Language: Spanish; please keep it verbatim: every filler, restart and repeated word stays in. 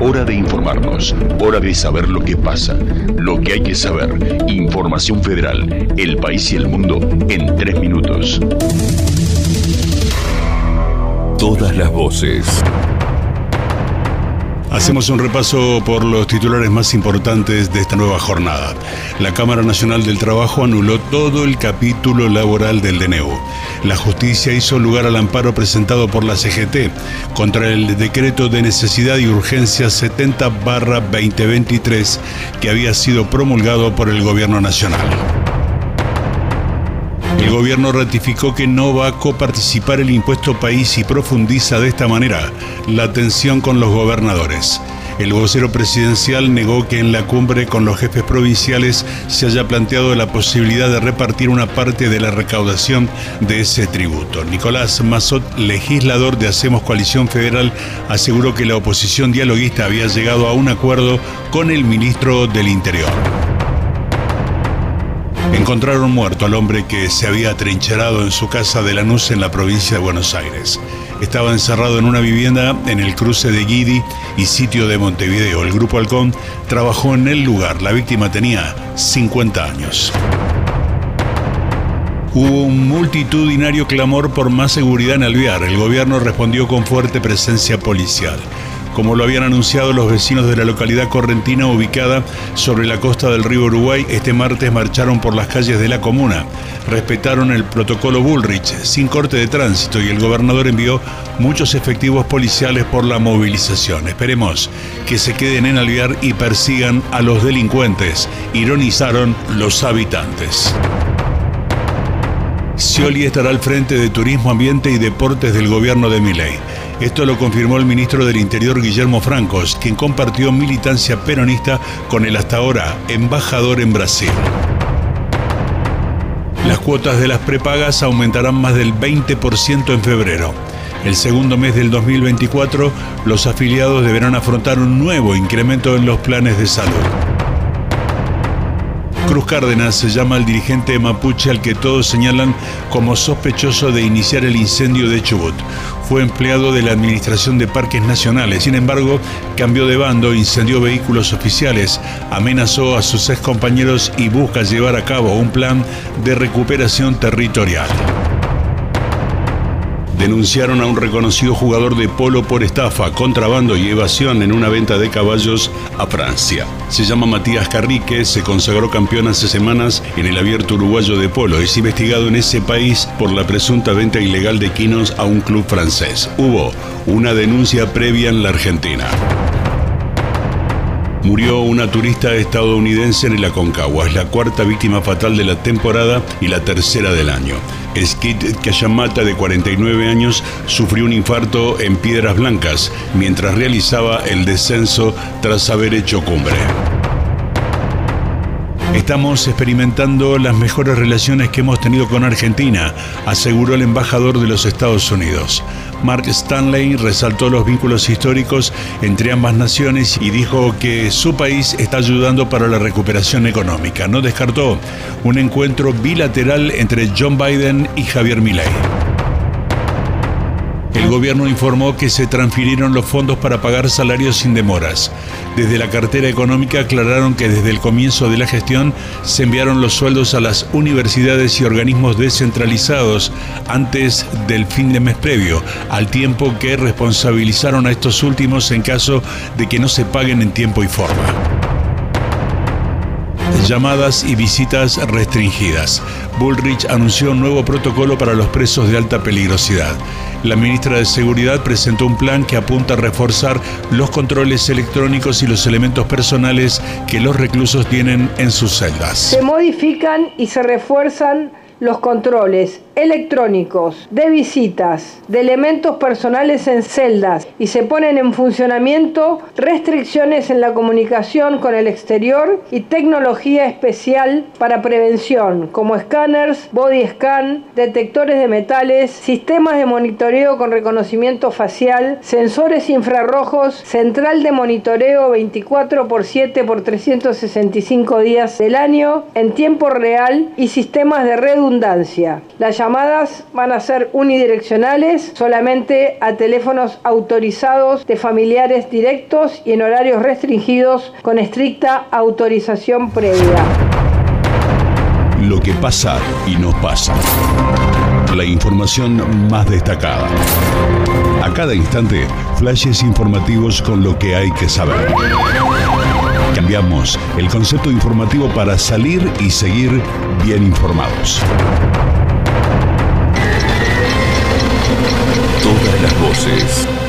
Hora de informarnos, hora de saber lo que pasa, lo que hay que saber. Información Federal, el país y el mundo en tres minutos. Todas las voces. Hacemos un repaso por los titulares más importantes de esta nueva jornada. La Cámara Nacional del Trabajo anuló todo el capítulo laboral del D N U. La justicia hizo lugar al amparo presentado por la C G T contra el decreto de necesidad y urgencia setenta barra veinte veintitrés que había sido promulgado por el Gobierno Nacional. El gobierno ratificó que no va a coparticipar el impuesto país y profundiza de esta manera la tensión con los gobernadores. El vocero presidencial negó que en la cumbre con los jefes provinciales se haya planteado la posibilidad de repartir una parte de la recaudación de ese tributo. Nicolás Massot, legislador de Hacemos Coalición Federal, aseguró que la oposición dialoguista había llegado a un acuerdo con el ministro del Interior. Encontraron muerto al hombre que se había atrincherado en su casa de Lanús en la provincia de Buenos Aires. Estaba encerrado en una vivienda en el cruce de Guidi y Sitio de Montevideo. El Grupo Halcón trabajó en el lugar. La víctima tenía cincuenta años. Hubo un multitudinario clamor por más seguridad en Alvear. El gobierno respondió con fuerte presencia policial. Como lo habían anunciado los vecinos de la localidad correntina ubicada sobre la costa del río Uruguay, este martes marcharon por las calles de la comuna. Respetaron el protocolo Bullrich sin corte de tránsito y el gobernador envió muchos efectivos policiales por la movilización. Esperemos que se queden en Alvear y persigan a los delincuentes, ironizaron los habitantes. Scioli estará al frente de Turismo, Ambiente y Deportes del gobierno de Milei. Esto lo confirmó el ministro del Interior, Guillermo Francos, quien compartió militancia peronista con el hasta ahora embajador en Brasil. Las cuotas de las prepagas aumentarán más del veinte por ciento en febrero. El segundo mes del dos mil veinticuatro, los afiliados deberán afrontar un nuevo incremento en los planes de salud. Cruz Cárdenas se llama al dirigente mapuche al que todos señalan como sospechoso de iniciar el incendio de Chubut. Fue empleado de la Administración de Parques Nacionales. Sin embargo, cambió de bando, incendió vehículos oficiales, amenazó a sus excompañeros y busca llevar a cabo un plan de recuperación territorial. Denunciaron a un reconocido jugador de polo por estafa, contrabando y evasión en una venta de caballos a Francia. Se llama Matías Carrique, se consagró campeón hace semanas en el Abierto Uruguayo de Polo. Es investigado en ese país por la presunta venta ilegal de quinos a un club francés. Hubo una denuncia previa en la Argentina. Murió una turista estadounidense en el Aconcagua. Es la cuarta víctima fatal de la temporada y la tercera del año. Skid Kayamata, de cuarenta y nueve años, sufrió un infarto en Piedras Blancas mientras realizaba el descenso tras haber hecho cumbre. Estamos experimentando las mejores relaciones que hemos tenido con Argentina, aseguró el embajador de los Estados Unidos. Mark Stanley resaltó los vínculos históricos entre ambas naciones y dijo que su país está ayudando para la recuperación económica. No descartó un encuentro bilateral entre John Biden y Javier Milei. El gobierno informó que se transfirieron los fondos para pagar salarios sin demoras. Desde la cartera económica aclararon que desde el comienzo de la gestión se enviaron los sueldos a las universidades y organismos descentralizados antes del fin de mes previo, al tiempo que responsabilizaron a estos últimos en caso de que no se paguen en tiempo y forma. Llamadas y visitas restringidas. Bullrich anunció un nuevo protocolo para los presos de alta peligrosidad. La ministra de Seguridad presentó un plan que apunta a reforzar los controles electrónicos y los elementos personales que los reclusos tienen en sus celdas. Se modifican y se refuerzan los controles electrónicos de visitas, de elementos personales en celdas y se ponen en funcionamiento restricciones en la comunicación con el exterior y tecnología especial para prevención, como escáneres, body scan, detectores de metales, sistemas de monitoreo con reconocimiento facial, sensores infrarrojos, central de monitoreo veinticuatro por siete por trescientos sesenta y cinco días del año en tiempo real y sistemas de redundancia. La llamadas van a ser unidireccionales, solamente a teléfonos autorizados de familiares directos y en horarios restringidos con estricta autorización previa. Lo que pasa y nos pasa. La información más destacada. A cada instante, flashes informativos con lo que hay que saber. Cambiamos el concepto informativo para salir y seguir bien informados. Todas las voces.